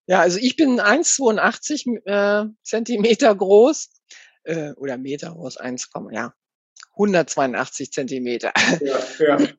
Ja, also ich bin 1,82 Zentimeter groß, oder Meter groß, 182 Zentimeter. Ja, ja.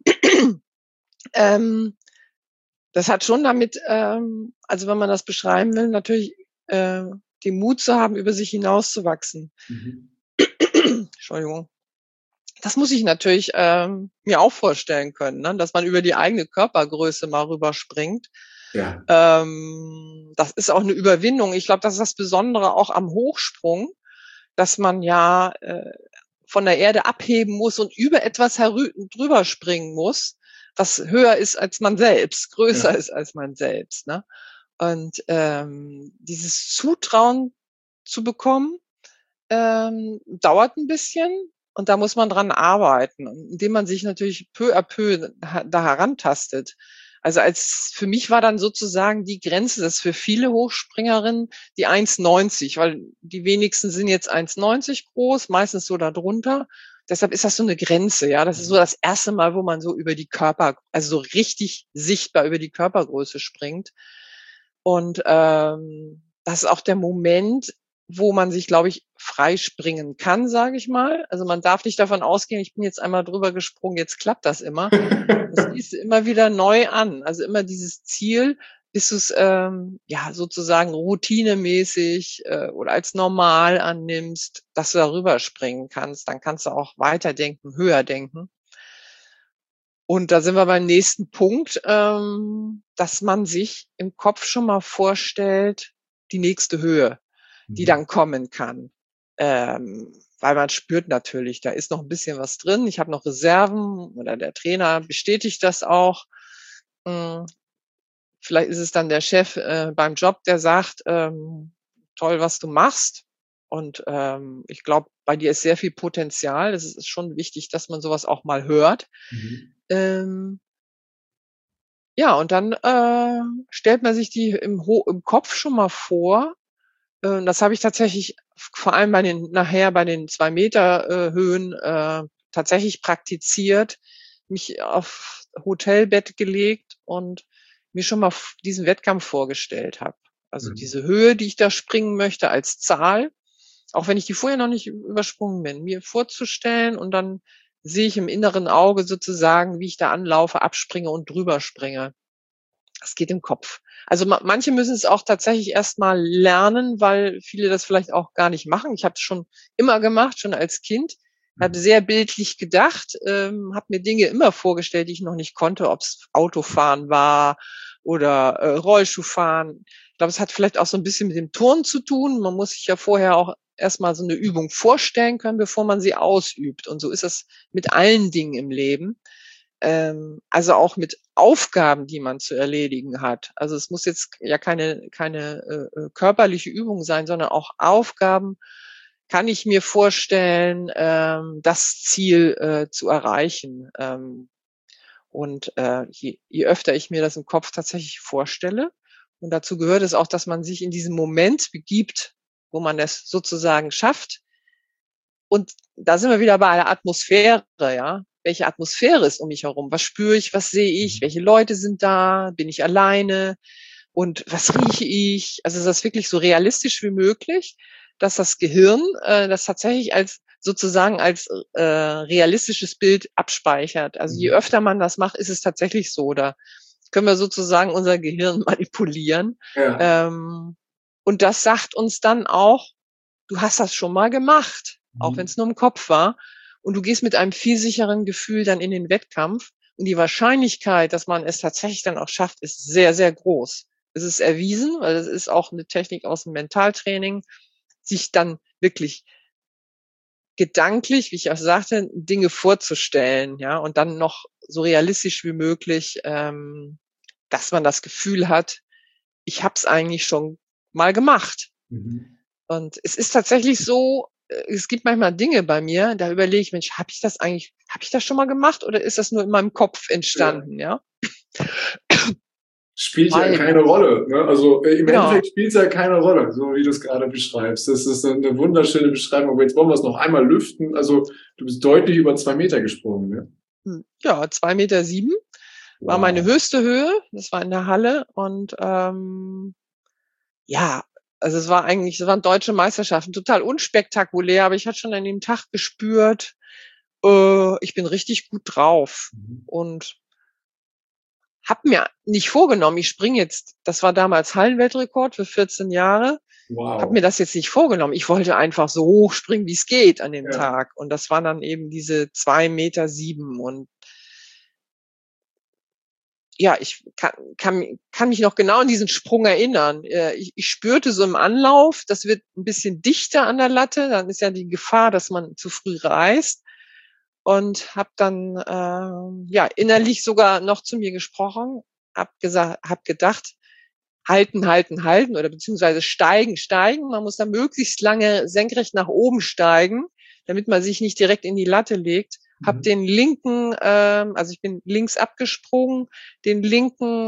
Ähm, Das hat schon damit, also wenn man das beschreiben will, natürlich den Mut zu haben, über sich hinauszuwachsen. Mhm. Entschuldigung. Das muss ich natürlich mir auch vorstellen können, ne? Dass man über die eigene Körpergröße mal rüberspringt. Ja, Das ist auch eine Überwindung. Ich glaube, das ist das Besondere auch am Hochsprung, dass man ja von der Erde abheben muss und über etwas drüber springen muss, was höher ist als man selbst, größer ja. ist als man selbst. Ne? Und dieses Zutrauen zu bekommen, dauert ein bisschen und da muss man dran arbeiten, indem man sich natürlich peu à peu da herantastet. Also für mich war dann sozusagen die Grenze, das ist für viele Hochspringerinnen die 1,90, weil die wenigsten sind jetzt 1,90 groß, meistens so darunter. Deshalb ist das so eine Grenze, ja. Das ist so das erste Mal, wo man so über die also so richtig sichtbar über die Körpergröße springt. Und das ist auch der Moment, wo man sich, glaube ich, freispringen kann, sage ich mal. Also man darf nicht davon ausgehen, ich bin jetzt einmal drüber gesprungen, jetzt klappt das immer. Das gehst du immer wieder neu an. Also immer dieses Ziel, bis du es ja sozusagen routinemäßig oder als normal annimmst, dass du darüber springen kannst. Dann kannst du auch weiterdenken, höher denken. Und da sind wir beim nächsten Punkt, dass man sich im Kopf schon mal vorstellt, die nächste Höhe, die Mhm. dann kommen kann. Weil man spürt natürlich, da ist noch ein bisschen was drin. Ich habe noch Reserven oder der Trainer bestätigt das auch. Hm, Vielleicht ist es dann der Chef beim Job, der sagt, toll, was du machst. Und ich glaube, bei dir ist sehr viel Potenzial. Es ist schon wichtig, dass man sowas auch mal hört. Mhm. Ähm, Ja, und dann stellt man sich die im Kopf schon mal vor. Das habe ich tatsächlich vor allem nachher bei den 2 Meter Höhen tatsächlich praktiziert, mich auf Hotelbett gelegt und mir schon mal diesen Wettkampf vorgestellt habe. Also Mhm. diese Höhe, die ich da springen möchte als Zahl, auch wenn ich die vorher noch nicht übersprungen bin, mir vorzustellen und dann sehe ich im inneren Auge sozusagen, wie ich da anlaufe, abspringe und drüber springe. Das geht im Kopf. Also manche müssen es auch tatsächlich erst mal lernen, weil viele das vielleicht auch gar nicht machen. Ich habe es schon immer gemacht, schon als Kind, habe sehr bildlich gedacht, habe mir Dinge immer vorgestellt, die ich noch nicht konnte, ob's Autofahren war oder Rollschuhfahren. Ich glaube, es hat vielleicht auch so ein bisschen mit dem Turnen zu tun. Man muss sich ja vorher auch erst mal so eine Übung vorstellen können, bevor man sie ausübt. Und so ist es mit allen Dingen im Leben. Also auch mit Aufgaben, die man zu erledigen hat. Also es muss jetzt ja keine körperliche Übung sein, sondern auch Aufgaben kann ich mir vorstellen, das Ziel zu erreichen. Und je öfter ich mir das im Kopf tatsächlich vorstelle, und dazu gehört es auch, dass man sich in diesen Moment begibt, wo man das sozusagen schafft, und da sind wir wieder bei der Atmosphäre, ja. Welche Atmosphäre ist um mich herum? Was spüre ich? Was sehe ich? Mhm. Welche Leute sind da? Bin ich alleine? Und was rieche ich? Also ist das wirklich so realistisch wie möglich, dass das Gehirn das tatsächlich als sozusagen als realistisches Bild abspeichert. Also je Mhm. öfter man das macht, ist es tatsächlich so. Da können wir sozusagen unser Gehirn manipulieren. Ja. Ähm, und das sagt uns dann auch, du hast das schon mal gemacht, auch wenn Mhm. es nur im Kopf war. Und du gehst mit einem viel sicheren Gefühl dann in den Wettkampf. Und die Wahrscheinlichkeit, dass man es tatsächlich dann auch schafft, ist sehr, sehr groß. Es ist erwiesen, weil es ist auch eine Technik aus dem Mentaltraining, sich dann wirklich gedanklich, wie ich auch sagte, Dinge vorzustellen, ja, und dann noch so realistisch wie möglich, dass man das Gefühl hat, ich habe es eigentlich schon mal gemacht. Mhm. Und es ist tatsächlich so, es gibt manchmal Dinge bei mir, da überlege ich: „Mensch, habe ich das schon mal gemacht oder ist das nur in meinem Kopf Ja. entstanden?“ Ja, Spielt ja weil keine Rolle. Ne? Also im genau. Endeffekt spielt es ja keine Rolle, so wie du es gerade beschreibst. Das ist eine wunderschöne Beschreibung. Aber jetzt wollen wir es noch einmal lüften. Also du bist deutlich über 2 Meter gesprungen. Ne? Ja, 2,7 Meter war meine Wow. höchste Höhe. Das war in der Halle und, Ja, also es waren deutsche Meisterschaften, total unspektakulär, aber ich hatte schon an dem Tag gespürt, ich bin richtig gut drauf Mhm. und habe mir nicht vorgenommen, ich springe jetzt, das war damals Hallenweltrekord für 14 Jahre, habe mir Wow. das jetzt nicht vorgenommen. Ich wollte einfach so hoch springen, wie es geht an dem Ja. Tag. Und das waren dann eben diese 2,7 Meter. Und ja, ich kann mich noch genau an diesen Sprung erinnern. Ich spürte so im Anlauf, das wird ein bisschen dichter an der Latte, dann ist ja die Gefahr, dass man zu früh reißt. Und habe dann ja innerlich sogar noch zu mir gesprochen, habe gedacht, halten, halten, halten oder beziehungsweise steigen, steigen. Man muss da möglichst lange senkrecht nach oben steigen, damit man sich nicht direkt in die Latte legt. Hab Mhm. den linken, also ich bin links abgesprungen, den linken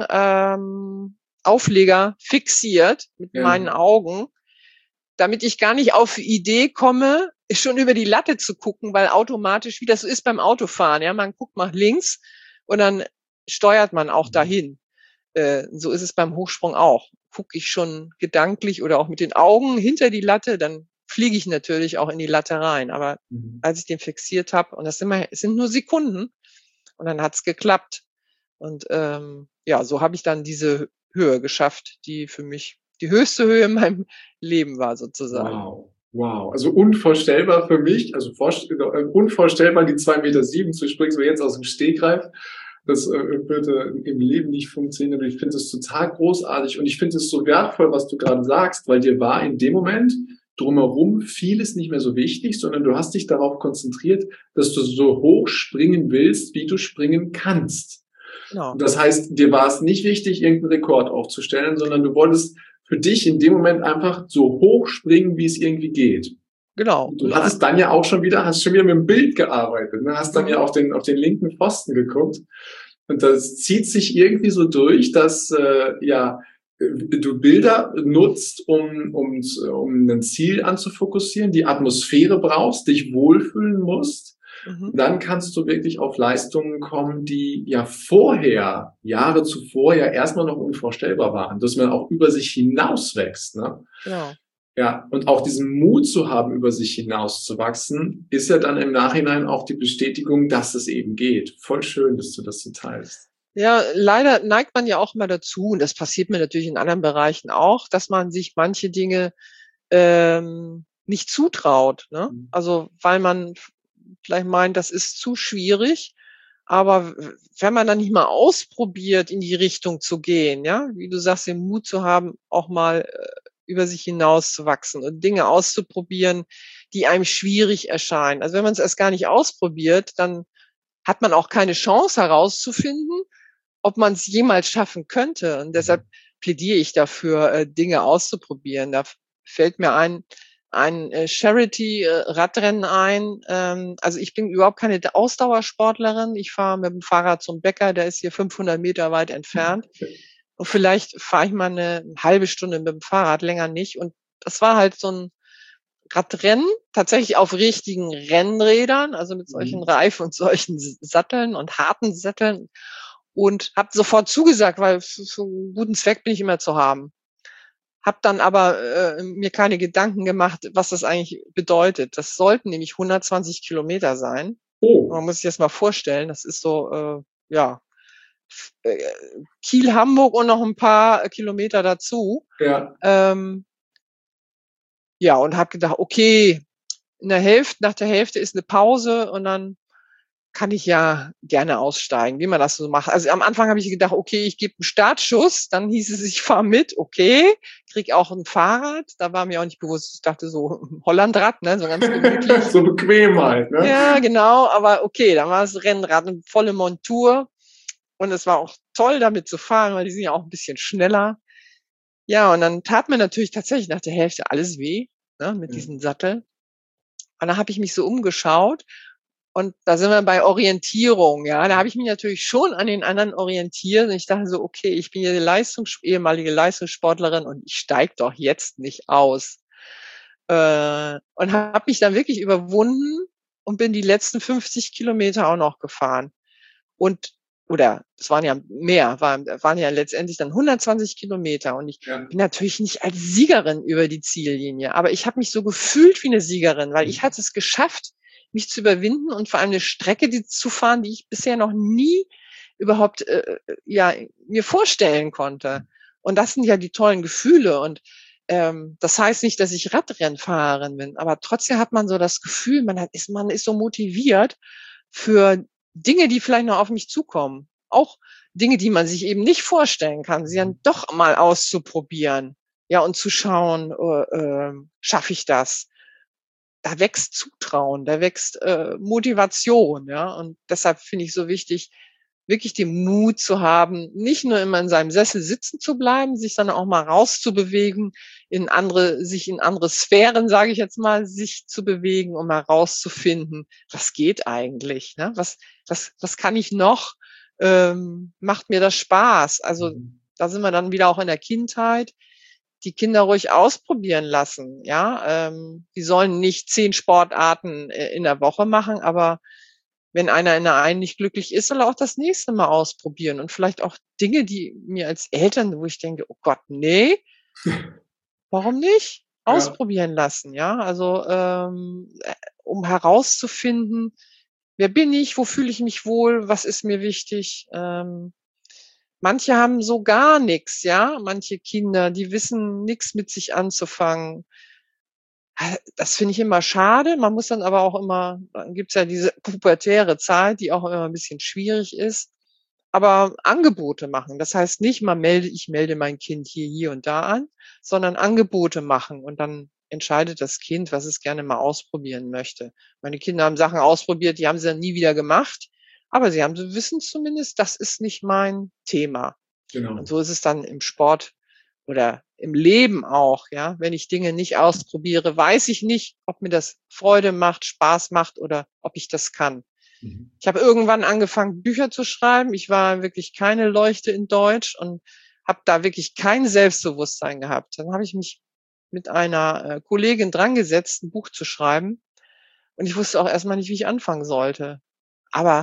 Aufleger fixiert mit Ja. meinen Augen, damit ich gar nicht auf die Idee komme, schon über die Latte zu gucken, weil automatisch, wie das so ist beim Autofahren, ja, man guckt nach links und dann steuert man auch dahin. So ist es beim Hochsprung auch. Gucke ich schon gedanklich oder auch mit den Augen hinter die Latte, dann fliege ich natürlich auch in die Latte rein. Aber Mhm. als ich den fixiert habe, und es sind nur Sekunden, und dann hat's geklappt. Und ja, so habe ich dann diese Höhe geschafft, die für mich die höchste Höhe in meinem Leben war sozusagen. Wow. Wow. Also unvorstellbar für mich, also unvorstellbar, die 2,7 Meter zu springen, so jetzt aus dem Stegreif. Das würde im Leben nicht funktionieren, aber ich finde es total großartig und ich finde es so wertvoll, was du gerade sagst, weil dir war in dem Moment drumherum vieles nicht mehr so wichtig, sondern du hast dich darauf konzentriert, dass du so hoch springen willst, wie du springen kannst. Genau, Und das heißt, dir war es nicht wichtig, irgendeinen Rekord aufzustellen, sondern du wolltest für dich in dem Moment einfach so hoch springen, wie es irgendwie geht. genau. Du hattest dann ja auch schon wieder, hast schon wieder mit dem Bild gearbeitet, ne? Hast dann ja auf den linken Pfosten geguckt. Und das zieht sich irgendwie so durch, dass ja du Bilder nutzt, um ein Ziel anzufokussieren, die Atmosphäre brauchst, dich wohlfühlen musst. Mhm. Dann kannst du wirklich auf Leistungen kommen, die ja vorher, Jahre zuvor, ja erstmal noch unvorstellbar waren, dass man auch über sich hinaus wächst. Ne? Genau. Ja, und auch diesen Mut zu haben, über sich hinaus zu wachsen, ist ja dann im Nachhinein auch die Bestätigung, dass es eben geht. Voll schön, dass du das so teilst. Ja, leider neigt man ja auch immer dazu, und das passiert mir natürlich in anderen Bereichen auch, dass man sich manche Dinge nicht zutraut, ne? Also, weil man vielleicht meint, das ist zu schwierig, aber wenn man dann nicht mal ausprobiert, in die Richtung zu gehen, ja, wie du sagst, den Mut zu haben, auch mal über sich hinauszuwachsen und Dinge auszuprobieren, die einem schwierig erscheinen. Also wenn man es erst gar nicht ausprobiert, dann hat man auch keine Chance herauszufinden, ob man es jemals schaffen könnte. Und deshalb plädiere ich dafür, Dinge auszuprobieren. Da fällt mir ein Charity-Radrennen ein. Also ich bin überhaupt keine Ausdauersportlerin. Ich fahre mit dem Fahrrad zum Bäcker, der ist hier 500 Meter weit entfernt. Und vielleicht fahre ich mal eine halbe Stunde mit dem Fahrrad, länger nicht. Und das war halt so ein Radrennen, tatsächlich auf richtigen Rennrädern, also mit solchen Reifen und solchen Satteln und harten Sätteln. Und habe sofort zugesagt, weil für einen guten Zweck bin ich immer zu haben. Habe dann aber mir keine Gedanken gemacht, was das eigentlich bedeutet. Das sollten nämlich 120 Kilometer sein. Oh, Man muss sich das mal vorstellen. Das ist so, ja, äh, Kiel, Hamburg und noch ein paar Kilometer dazu. ja. Ähm, ja, und habe gedacht, okay, nach der Hälfte ist eine Pause und dann kann ich ja gerne aussteigen, wie man das so macht. Also am Anfang habe ich gedacht, okay, ich gebe einen Startschuss, dann hieß es, ich fahre mit, okay, krieg auch ein Fahrrad. Da war mir auch nicht bewusst, ich dachte so Hollandrad, ne, so ganz gemütlich. So bequem halt, ne? Ja, genau, aber okay, dann war das Rennrad eine volle Montur und es war auch toll, damit zu fahren, weil die sind ja auch ein bisschen schneller. Ja, und dann tat mir natürlich tatsächlich nach der Hälfte alles weh, ne, mit Ja. diesem Sattel. Und dann habe ich mich so umgeschaut und da sind wir bei Orientierung, ja. Da habe ich mich natürlich schon an den anderen orientiert und ich dachte so, okay, ich bin ja die ehemalige Leistungssportlerin und ich steige doch jetzt nicht aus. Und habe mich dann wirklich überwunden und bin die letzten 50 Kilometer auch noch gefahren. Und oder es waren ja mehr, waren ja letztendlich dann 120 Kilometer und ich Ja. bin natürlich nicht als Siegerin über die Ziellinie, aber ich habe mich so gefühlt wie eine Siegerin, weil ich hatte es geschafft, mich zu überwinden und vor allem eine Strecke zu fahren, die ich bisher noch nie überhaupt ja mir vorstellen konnte. Und das sind ja die tollen Gefühle. Und das heißt nicht, dass ich Radrennfahrerin bin, aber trotzdem hat man so das Gefühl, man ist so motiviert für Dinge, die vielleicht noch auf mich zukommen. Auch Dinge, die man sich eben nicht vorstellen kann, sie dann doch mal auszuprobieren. Ja, und zu schauen, schaffe ich das? Da wächst Zutrauen, da wächst Motivation, ja. Und deshalb finde ich so wichtig, wirklich den Mut zu haben, nicht nur immer in seinem Sessel sitzen zu bleiben, sich dann auch mal rauszubewegen, sich in andere Sphären, sage ich jetzt mal, sich zu bewegen, um mal rauszufinden, was geht eigentlich, ne? Was kann ich noch? Macht mir das Spaß? Also da sind wir dann wieder auch in der Kindheit. Die Kinder ruhig ausprobieren lassen, ja. Die sollen nicht 10 Sportarten in der Woche machen, aber wenn einer in der einen nicht glücklich ist, soll er auch das nächste Mal ausprobieren und vielleicht auch Dinge, die mir als Eltern, wo ich denke: „Oh Gott, ne, warum nicht?“ Ja. Ausprobieren lassen, ja? Also, um herauszufinden: „Wer bin ich? Wo fühle ich mich wohl? Was ist mir wichtig?“ Manche haben so gar nix, ja? Manche Kinder, die wissen nix mit sich anzufangen. Das finde ich immer schade. Man muss dann aber auch immer dann gibt's ja diese pubertäre Zeit, die auch immer 'n bisschen schwierig ist. Aber Angebote machen. Das heißt nicht, ich melde mein Kind hier und da an, sondern Angebote machen und dann entscheidet das Kind, was es gerne mal ausprobieren möchte. Meine Kinder haben Sachen ausprobiert, die haben sie dann nie wieder gemacht, aber sie wissen zumindest, das ist nicht mein Thema. Und Genau. so ist es dann im Sport oder im Leben auch, ja. Wenn ich Dinge nicht ausprobiere, weiß ich nicht, ob mir das Freude macht, Spaß macht oder ob ich das kann. Mhm. Ich habe irgendwann angefangen, Bücher zu schreiben. Ich war wirklich keine Leuchte in Deutsch und habe da wirklich kein Selbstbewusstsein gehabt. Dann habe ich mich mit einer Kollegin drangesetzt, ein Buch zu schreiben. Und ich wusste auch erstmal nicht, wie ich anfangen sollte. Aber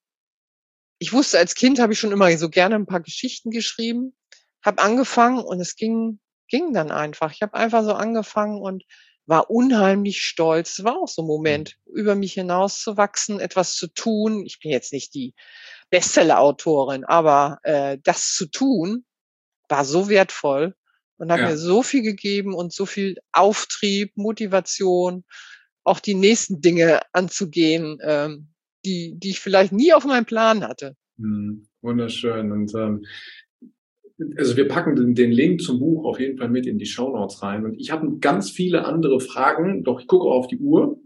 ich wusste, als Kind habe ich schon immer so gerne ein paar Geschichten geschrieben, habe angefangen und es ging dann einfach. Ich habe einfach so angefangen und war unheimlich stolz. Es war auch so 'n Moment, über mich hinauszuwachsen, etwas zu tun. Ich bin jetzt nicht die Bestseller-Autorin, aber das zu tun, war so wertvoll und hat mir Ja. so viel gegeben und so viel Auftrieb, Motivation, auch die nächsten Dinge anzugehen, die ich vielleicht nie auf meinem Plan hatte. Wunderschön. Und also wir packen den Link zum Buch auf jeden Fall mit in die Shownotes rein. Und ich habe ganz viele andere Fragen, doch ich gucke auf die Uhr.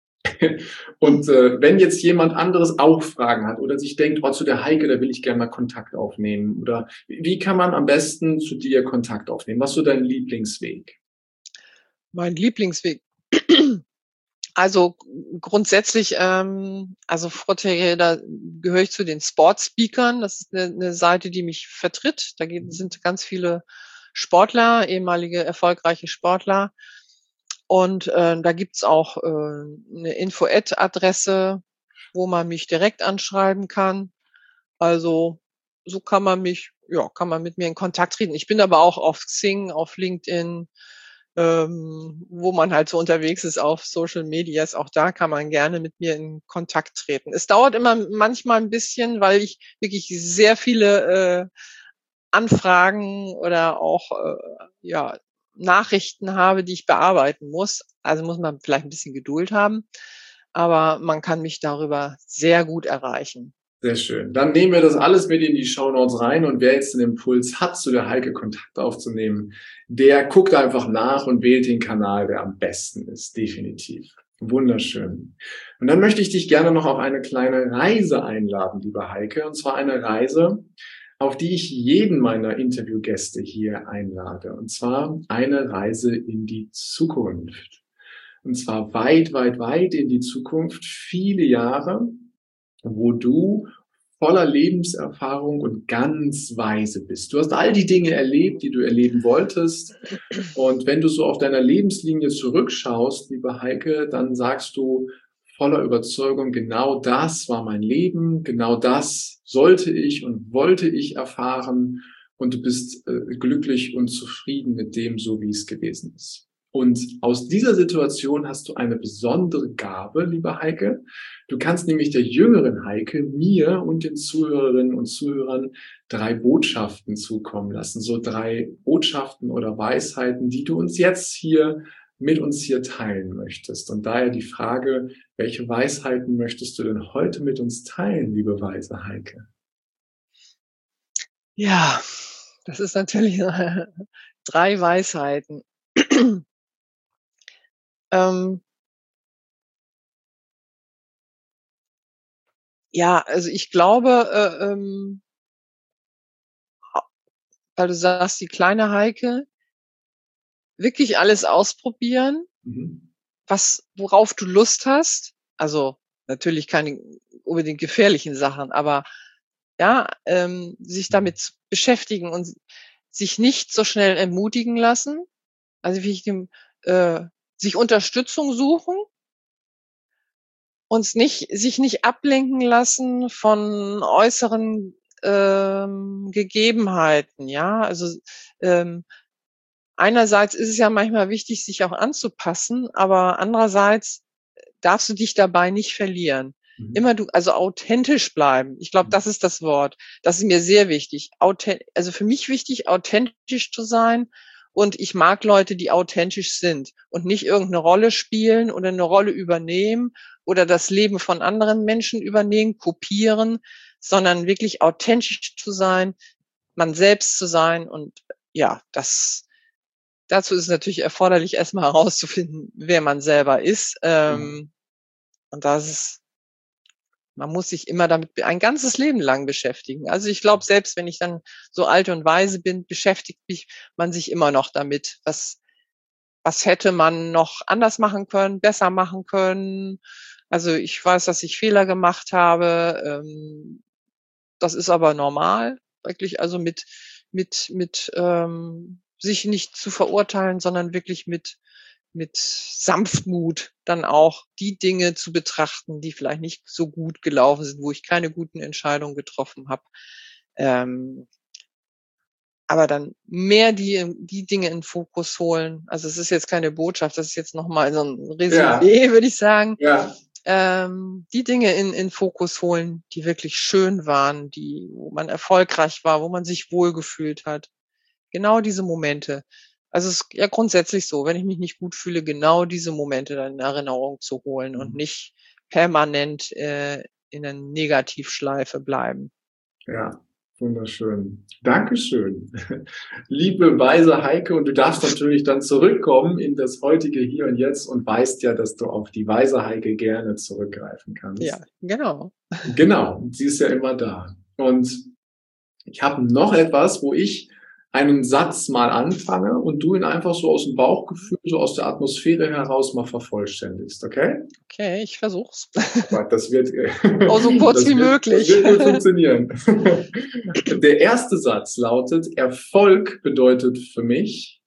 Hm. Und wenn jetzt jemand anderes auch Fragen hat oder sich denkt, oh, zu der Heike, da will ich gerne mal Kontakt aufnehmen. Oder wie kann man am besten zu dir Kontakt aufnehmen? Was ist so dein Lieblingsweg? Mein Lieblingsweg. Also grundsätzlich, also Vorträge, da gehöre ich zu den Sportspeakern. Das ist eine Seite, die mich vertritt. Sind ganz viele Sportler, ehemalige erfolgreiche Sportler. Und da gibt's auch 'ne Info-Ad-Adresse, wo man mich direkt anschreiben kann. Also, so kann man mit mir in Kontakt treten. Ich bin aber auch auf Xing, auf LinkedIn, wo man halt so unterwegs ist auf Social Medias. Auch da kann man gerne mit mir in Kontakt treten. Es dauert immer manchmal ein bisschen, weil ich wirklich sehr viele Anfragen oder auch ja, Nachrichten habe, die ich bearbeiten muss. Also muss man vielleicht ein bisschen Geduld haben, aber man kann mich darüber sehr gut erreichen. Sehr schön. Dann nehmen wir das alles mit in die Shownotes rein und wer jetzt den Impuls hat, zu der Heike Kontakt aufzunehmen, der guckt einfach nach und wählt den Kanal, der am besten ist. Definitiv. Wunderschön. Und dann möchte ich dich gerne noch auf eine kleine Reise einladen, liebe Heike. Und zwar eine Reise, auf die ich jeden meiner Interviewgäste hier einlade. Und zwar eine Reise in die Zukunft. Und zwar weit, weit, weit in die Zukunft, viele Jahre, wo du voller Lebenserfahrung und ganz weise bist. Du hast all die Dinge erlebt, die du erleben wolltest. Und wenn du so auf deiner Lebenslinie zurückschaust, liebe Heike, dann sagst du, voller Überzeugung, genau das war mein Leben, genau das sollte ich und wollte ich erfahren und du bist glücklich und zufrieden mit dem, so wie es gewesen ist. Und aus dieser Situation hast du eine besondere Gabe, liebe Heike. Du kannst nämlich der jüngeren Heike, mir und den Zuhörerinnen und Zuhörern 3 Botschaften zukommen lassen. So 3 Botschaften oder Weisheiten, die du uns jetzt hier mit uns hier teilen möchtest. Und daher die Frage, welche Weisheiten möchtest du denn heute mit uns teilen, liebe weise Heike? Ja, das ist natürlich 3 Weisheiten. Ähm, ja, also ich glaube, weil du sagst, die kleine Heike, wirklich alles ausprobieren, Mhm. worauf du Lust hast. Also natürlich keine unbedingt gefährlichen Sachen, aber ja, sich damit zu beschäftigen und sich nicht so schnell entmutigen lassen. Also wie ich dem, sich Unterstützung suchen und sich nicht ablenken lassen von äußeren Gegebenheiten, ja. Also ähm, einerseits ist es ja manchmal wichtig, sich auch anzupassen, aber andererseits darfst du dich dabei nicht verlieren. Mhm. Immer also authentisch bleiben. Ich glaube, das ist das Wort. Das ist mir sehr wichtig. Also für mich wichtig, authentisch zu sein. Und ich mag Leute, die authentisch sind und nicht irgendeine Rolle spielen oder eine Rolle übernehmen oder das Leben von anderen Menschen übernehmen, kopieren, sondern wirklich authentisch zu sein, man selbst zu sein. Und ja, dazu ist es natürlich erforderlich, erstmal herauszufinden, wer man selber ist. Ja. Und man muss sich immer damit ein ganzes Leben lang beschäftigen. Also ich glaube, selbst wenn ich dann so alt und weise bin, beschäftigt man sich immer noch damit. Was hätte man noch anders machen können, besser machen können? Also ich weiß, dass ich Fehler gemacht habe. Das ist aber normal, wirklich. Also mit sich nicht zu verurteilen, sondern wirklich mit Sanftmut dann auch die Dinge zu betrachten, die vielleicht nicht so gut gelaufen sind, wo ich keine guten Entscheidungen getroffen habe. Ähm, aber dann mehr die Dinge in Fokus holen. Also es ist jetzt keine Botschaft, das ist jetzt nochmal so ein Ja, Resümee, würde ich sagen. ja, Die Dinge in Fokus holen, die wirklich schön waren, wo man erfolgreich war, wo man sich wohlgefühlt hat. Genau diese Momente. Also es ist ja grundsätzlich so, wenn ich mich nicht gut fühle, genau diese Momente dann in Erinnerung zu holen und nicht permanent in einer Negativschleife bleiben. ja, wunderschön. Dankeschön. Liebe weise Heike, und du darfst natürlich dann zurückkommen in das heutige Hier und Jetzt und weißt ja, dass du auf die weise Heike gerne zurückgreifen Ja, kannst. genau. Genau, sie ist ja immer da. Und ich habe noch etwas, wo ich einen Satz mal anfange und du ihn einfach so aus dem Bauchgefühl, so aus der Atmosphäre heraus mal vervollständigst, okay? Okay, ich versuch's. Aber das wird, Auch so kurz wie das möglich. wird gut funktionieren. Der erste Satz lautet: Erfolg bedeutet für mich.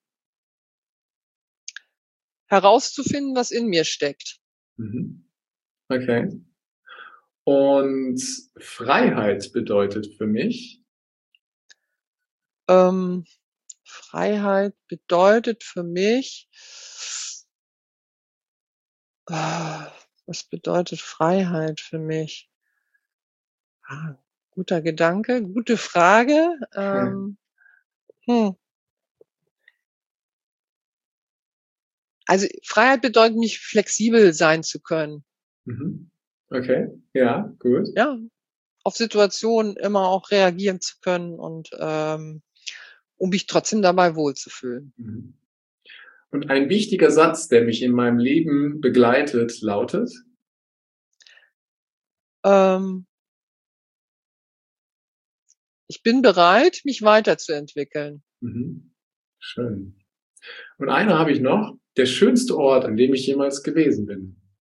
Herauszufinden, was in mir steckt. Mhm. Okay. Und Freiheit bedeutet für mich. Ähm, Freiheit bedeutet für mich, was bedeutet Freiheit für mich? Ah, guter Gedanke, gute Frage. Hm. Also Freiheit bedeutet nicht flexibel sein zu können. Mhm. Okay, ja, gut. Ja, auf Situationen immer auch reagieren zu können und um mich trotzdem dabei wohlzufühlen. Mhm. Und ein wichtiger Satz, der mich in meinem Leben begleitet, lautet. Ähm, Ich bin bereit, mich weiterzuentwickeln. Mhm. Schön. Und eine habe ich noch. Der schönste Ort, an dem ich jemals gewesen bin.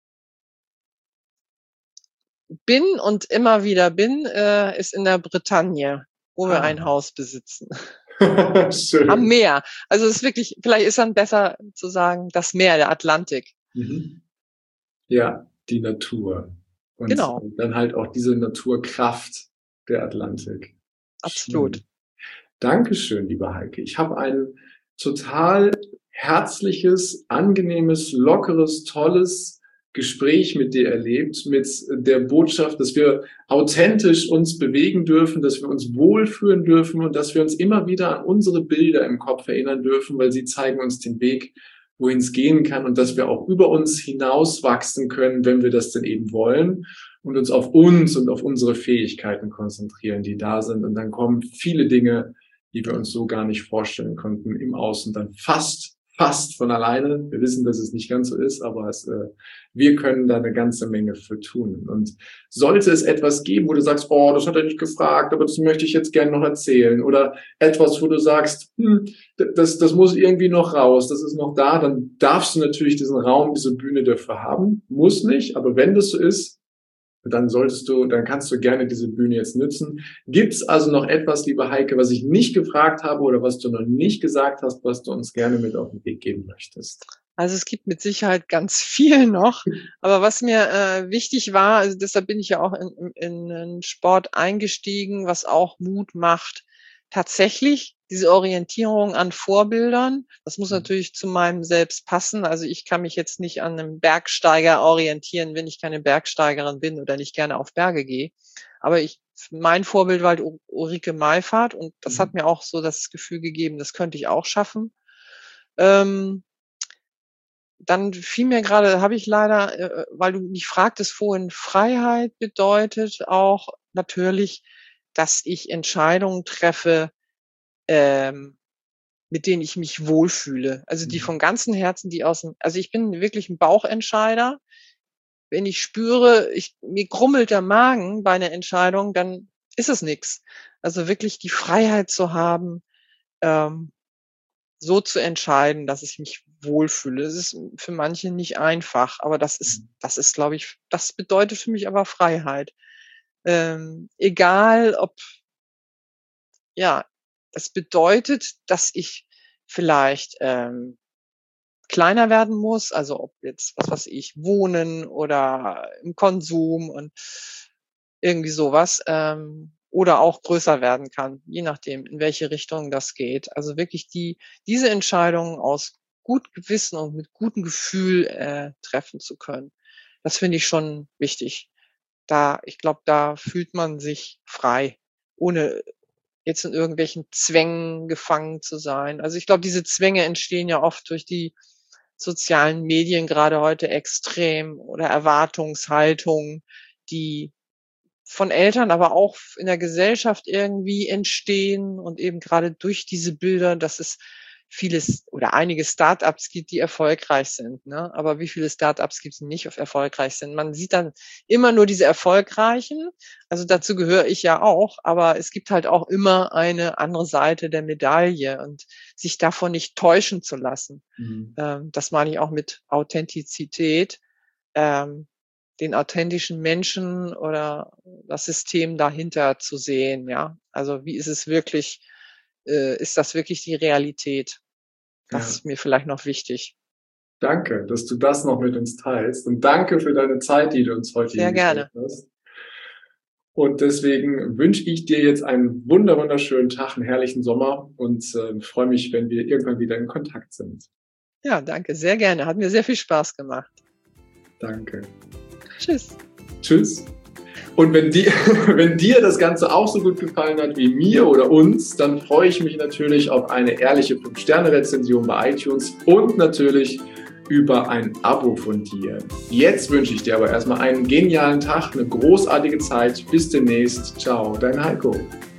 Bin und immer wieder bin, ist in der Bretagne, wo wir Ah, ein Haus besitzen. Am schön. Meer. Also es ist wirklich, vielleicht ist dann besser zu sagen, das Meer, der Atlantik. Mhm. Ja, die Natur. Und Genau, dann halt auch diese Naturkraft der Atlantik. absolut. Schön. Dankeschön, liebe Heike. Ich habe ein total herzliches, angenehmes, lockeres, tolles Gespräch mit dir erlebt, mit der Botschaft, dass wir authentisch uns bewegen dürfen, dass wir uns wohlfühlen dürfen und dass wir uns immer wieder an unsere Bilder im Kopf erinnern dürfen, weil sie zeigen uns den Weg, wohin es gehen kann und dass wir auch über uns hinauswachsen können, wenn wir das denn eben wollen und uns auf uns und auf unsere Fähigkeiten konzentrieren, die da sind. Und dann kommen viele Dinge, die wir uns so gar nicht vorstellen konnten, im Außen dann fast von alleine. Wir wissen, dass es nicht ganz so ist, aber wir können da eine ganze Menge für tun. Und sollte es etwas geben, wo du sagst, oh, das hat er nicht gefragt, aber das möchte ich jetzt gerne noch erzählen, oder etwas, wo du sagst, das muss irgendwie noch raus, das ist noch da, dann darfst du natürlich diesen Raum, diese Bühne dafür haben. Muss nicht, aber wenn das so ist, dann kannst du gerne diese Bühne jetzt nutzen. Gibt's also noch etwas, liebe Heike, was ich nicht gefragt habe oder was du noch nicht gesagt hast, was du uns gerne mit auf den Weg geben möchtest? Also es gibt mit Sicherheit ganz viel noch, aber was mir wichtig war, also deshalb bin ich ja auch in den Sport eingestiegen, was auch Mut macht, tatsächlich diese Orientierung an Vorbildern. Das muss natürlich zu meinem Selbst passen. Also ich kann mich jetzt nicht an einem Bergsteiger orientieren, wenn ich keine Bergsteigerin bin oder nicht gerne auf Berge gehe. Aber mein Vorbild war halt Ulrike Meifert und das hat mir auch so das Gefühl gegeben, das könnte ich auch schaffen. Dann fiel mir gerade, habe ich leider, weil du mich fragtest vorhin, Freiheit bedeutet auch natürlich, dass ich Entscheidungen treffe, mit denen ich mich wohlfühle. Also die von ganzem Herzen, also ich bin wirklich ein Bauchentscheider. Wenn ich spüre, mir grummelt der Magen bei einer Entscheidung, dann ist es nix. Also wirklich die Freiheit zu haben, so zu entscheiden, dass ich mich wohlfühle. Das ist für manche nicht einfach, aber das ist, glaube ich, das bedeutet für mich aber Freiheit. Egal ob, ja, das bedeutet, dass ich vielleicht kleiner werden muss, also ob jetzt, was weiß ich, Wohnen oder im Konsum und irgendwie sowas, oder auch größer werden kann, je nachdem, in welche Richtung das geht. Also wirklich diese Entscheidungen aus gutem Gewissen und mit gutem Gefühl treffen zu können. Das finde ich schon wichtig. Ich glaube, da fühlt man sich frei, ohne jetzt in irgendwelchen Zwängen gefangen zu sein. Also ich glaube, diese Zwänge entstehen ja oft durch die sozialen Medien, gerade heute extrem, oder Erwartungshaltungen, die von Eltern, aber auch in der Gesellschaft irgendwie entstehen und eben gerade durch diese Bilder, dass es vieles oder einige Startups gibt, die erfolgreich sind, ne? Aber wie viele Startups gibt es nicht, die erfolgreich sind? Man sieht dann immer nur diese Erfolgreichen. Also dazu gehöre ich ja auch, aber es gibt halt auch immer eine andere Seite der Medaille und sich davon nicht täuschen zu lassen. Das meine ich auch mit Authentizität. Den authentischen Menschen oder das System dahinter zu sehen, ja. Also wie ist es wirklich, ist das wirklich die Realität? Das Ja. ist mir vielleicht noch wichtig. Danke, dass du das noch mit uns teilst und danke für deine Zeit, die du uns heute Sehr gerne. hast. Und deswegen wünsche ich dir jetzt einen wunderschönen Tag, einen herrlichen Sommer und freue mich, wenn wir irgendwann wieder in Kontakt sind. Ja, danke, sehr gerne. Hat mir sehr viel Spaß gemacht. Danke. Tschüss. Tschüss. Und wenn dir das Ganze auch so gut gefallen hat wie mir oder uns, dann freue ich mich natürlich auf eine ehrliche 5-Sterne-Rezension bei iTunes und natürlich über ein Abo von dir. Jetzt wünsche ich dir aber erstmal einen genialen Tag, eine großartige Zeit. Bis demnächst. Ciao, dein Heiko.